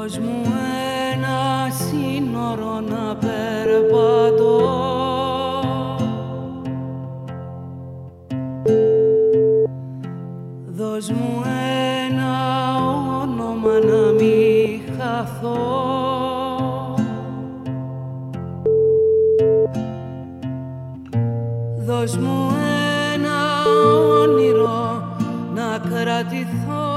Δώσ' μου ένα σύνορο να περπατώ, δώσ' μου ένα όνομα να μη χαθώ, δώσ' μου ένα όνειρο να κρατηθώ.